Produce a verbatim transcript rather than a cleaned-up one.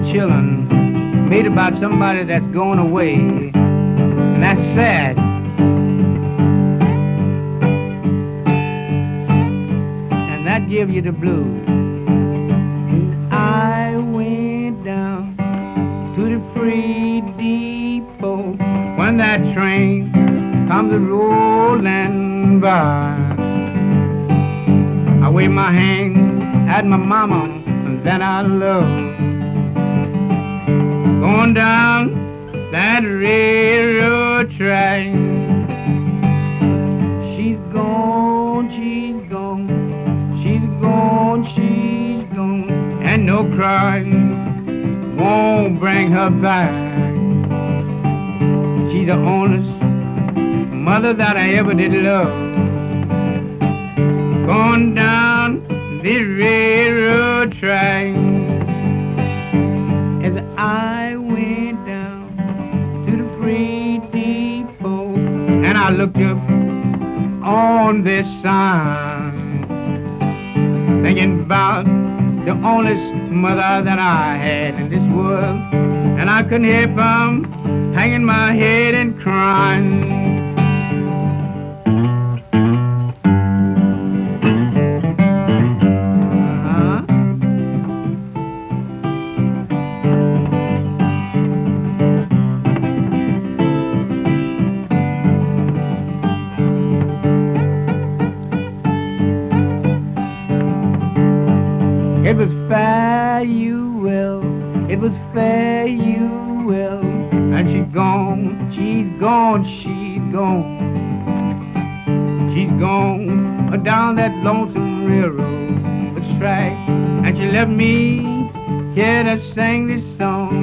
children made about somebody that's going away, and that's sad. And that gives you the blues. And I went down to the freight depot when that train comes rolling by. I wave my hand at my mama that I love, going down that railroad track. She's gone, she's gone, she's gone, she's gone, and no crying won't bring her back. She's the only mother that I ever did love, going down the railroad track. As I went down to the freight depot, and I looked up on this sign, thinking about the only mother that I had in this world, and I couldn't help from hanging my head and crying. It was fair you will, it was fair you will, and she's gone, she's gone, she's gone. She's gone down that lonesome railroad track, and she left me here to sing this song.